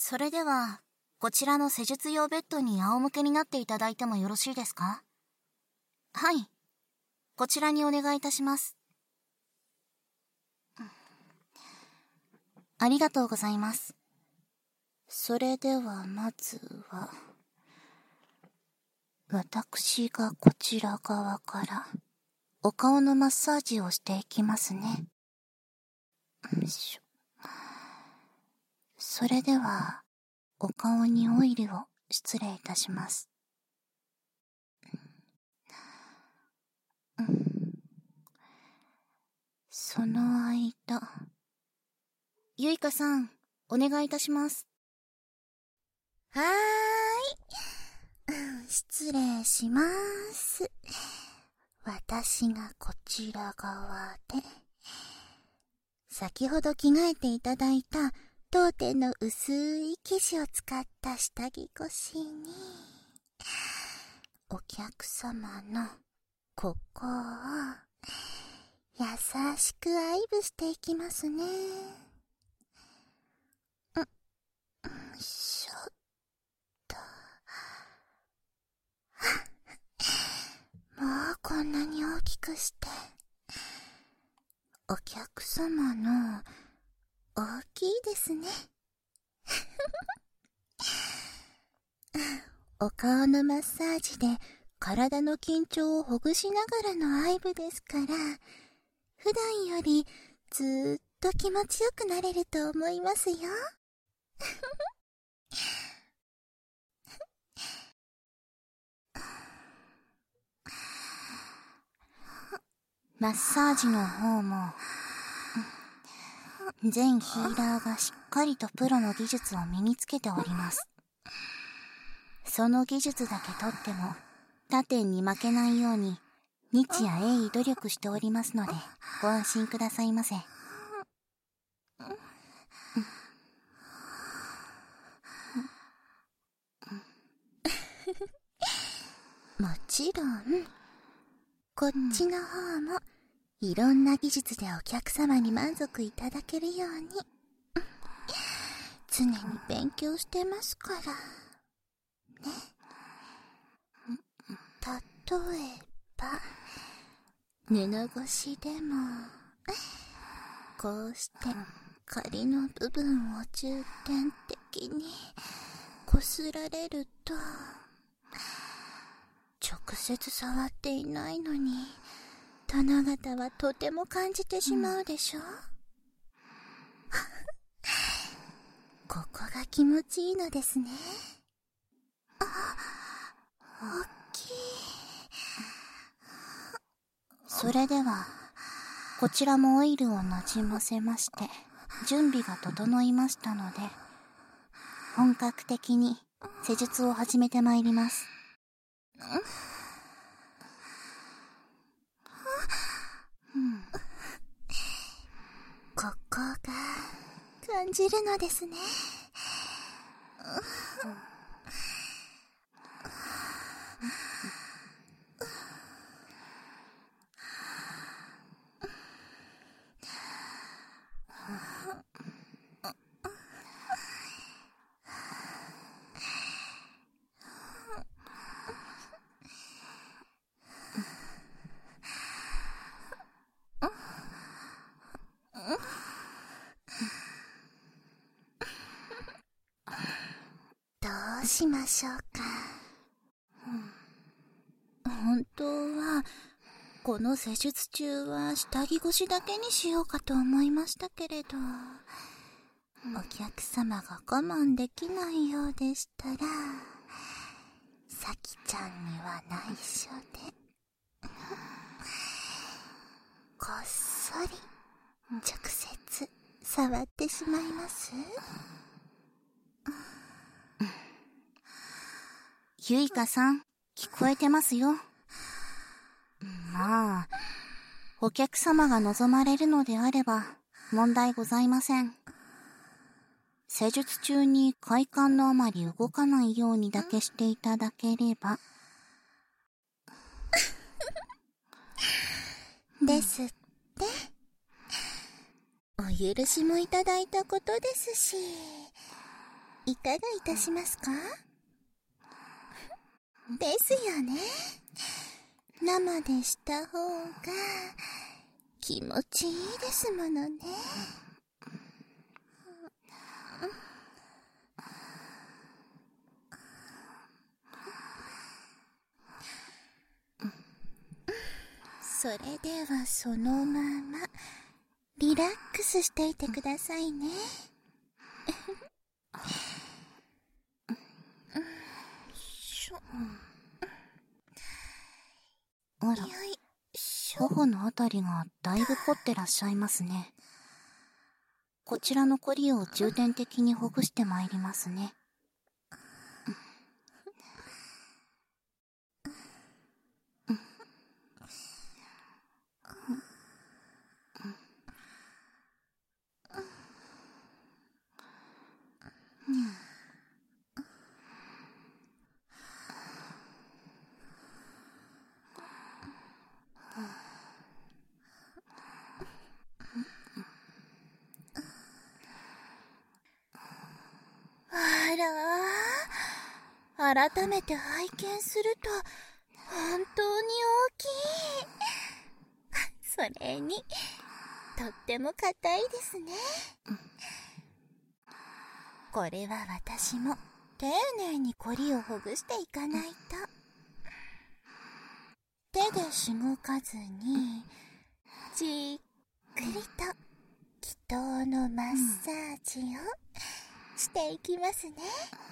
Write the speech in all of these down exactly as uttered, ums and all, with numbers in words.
それでは、こちらの施術用ベッドに仰向けになっていただいてもよろしいですか？はい。こちらにお願いいたします。ありがとうございます。それではまずは、私がこちら側からお顔のマッサージをしていきますね。よいしょ。それでは、お顔にオイルを失礼いたします。うん、その間、ゆいかさん、お願いいたします。 はーい。失礼します。私がこちら側で、先ほど着替えていただいた当店の薄い生地を使った下着越しに、お客様のここを優しく愛撫していきますね。うん、よいしょっと。もうこんなに大きくして、お客様の大きいですね。お顔のマッサージで体の緊張をほぐしながらの愛撫ですから、普段よりずーっと気持ちよくなれると思いますよ。 マッサージの方も、全ヒーラーがしっかりとプロの技術を身につけております。その技術だけとっても、他店に負けないように、日夜鋭意努力しておりますので、ご安心くださいませ。 もちろん、こっちの方もいろんな技術でお客様に満足いただけるように、常に勉強してますから。ね。例えば、布越しでも、こうして仮の部分を重点的にこすられると、直接触っていないのに殿方はとても感じてしまうでしょ、うん、ここが気持ちいいのですね。あ、大きい。 それではこちらもオイルをなじませまして準備が整いましたので、本格的に施術を始めてまいります。 うん、ここが感じるのですね。うんどうしましょうか。うん、本当はこの施術中は下着越しだけにしようかと思いましたけれど、お客様が我慢できないようでしたら、さきちゃんには内緒でこっそり直接触ってしまいます。 ゆいかさん、聞こえてますよ。まあ、お客様が望まれるのであれば問題ございません。施術中に快感のあまり動かないようにだけしていただければ。 ですって。お許しもいただいたことですし、 いかがいたしますか？ですよね。生でした方が気持ちいいですものね。それではそのままリラックスしていてくださいね。 あら、頬のあたりがだいぶ凝ってらっしゃいますね。こちらの凝りを重点的にほぐしてまいりますね。 あら、改めて拝見すると本当に大きい。それにとっても硬いですね。これは私も丁寧に凝りをほぐしていかないと。手でしごかずにじっくりと気筒のマッサージをしていきますね。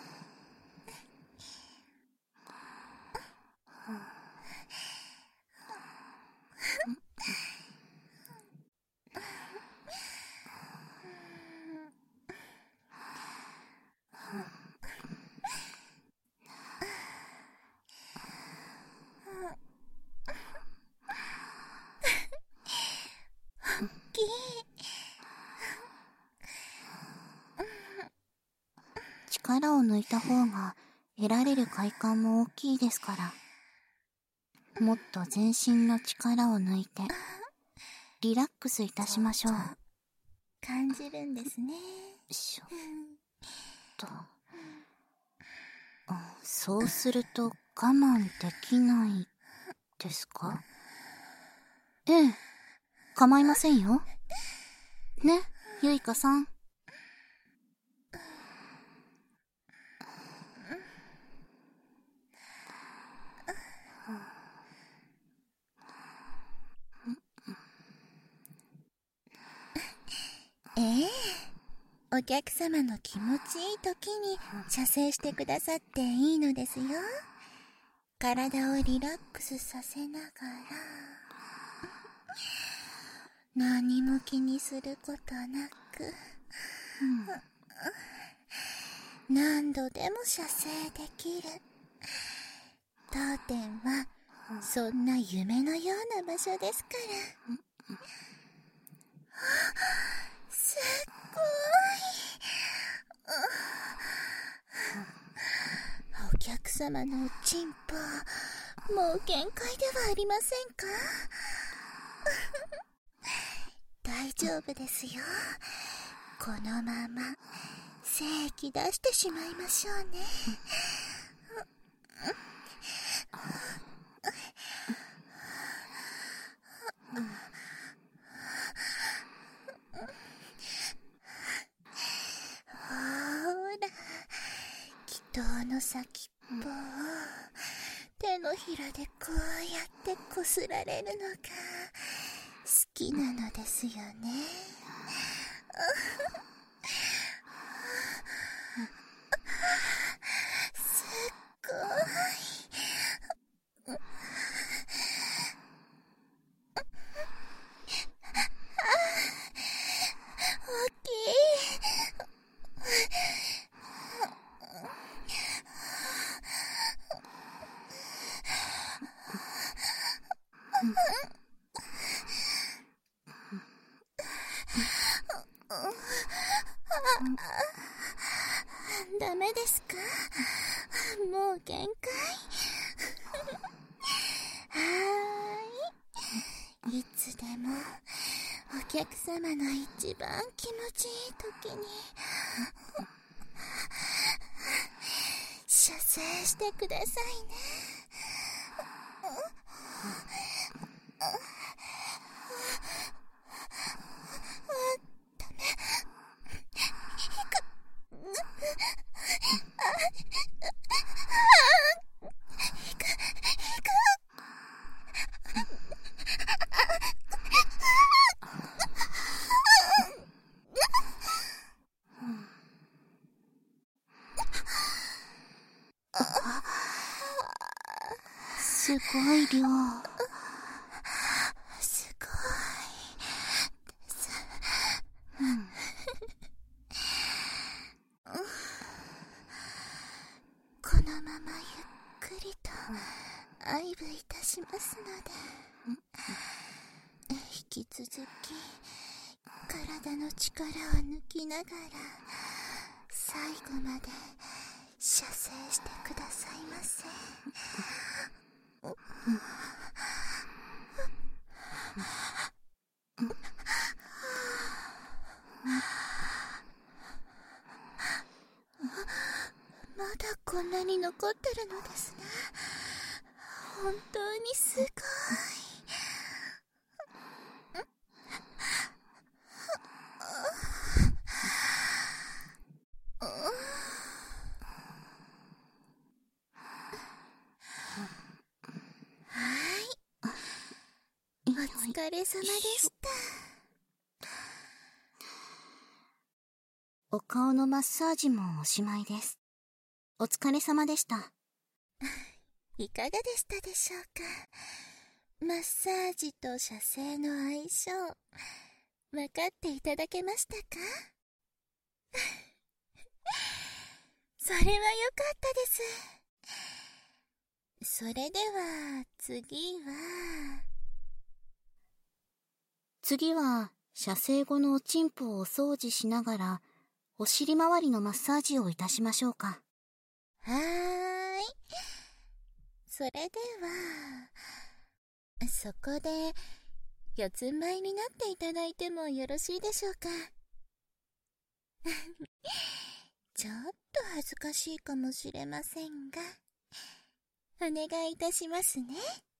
力を抜いた方が得られる快感も大きいですから、もっと全身の力を抜いてリラックスいたしましょう。 感じるんですね。 しょっと、そうすると我慢できないですか？ええ、構いませんよ。ね、ゆいかさん。 ええ、お客様の気持ちいい時に射精してくださっていいのですよ。体をリラックスさせながら、何も気にすることなく、うん、何度でも射精できる。当店はそんな夢のような場所ですから。すっごい。お客様のおちんぽ、もう限界ではありませんか？大丈夫ですよ。このまま精液出してしまいましょうね。ほら、気筒の先っぽを手のひらでこうやってこすられるのが好きなのですよね。すっごい。大きい。ダメですか？もう限界。はーい。いつでもお客様の一番気持ちいい時に生してくださいね。 すごい量。 すごいです。 うん。 このままゆっくりと愛撫いたしますので、引き続き体の力を抜きながら最後まで射精してくださいませ。まだこんなに残ってるのですね。本当にすごい。お疲れ様でした。 お顔のマッサージもおしまいです。お疲れ様でした。 いかがでしたでしょうか。マッサージと射精の相性、分かっていただけましたか？それは良かったです。それでは次は次は射精後のおちんぽをお掃除しながらお尻周りのマッサージをいたしましょうか。 はーい。それではそこで四つん這いになっていただいてもよろしいでしょうか。ちょっと恥ずかしいかもしれませんが、お願いいたしますね。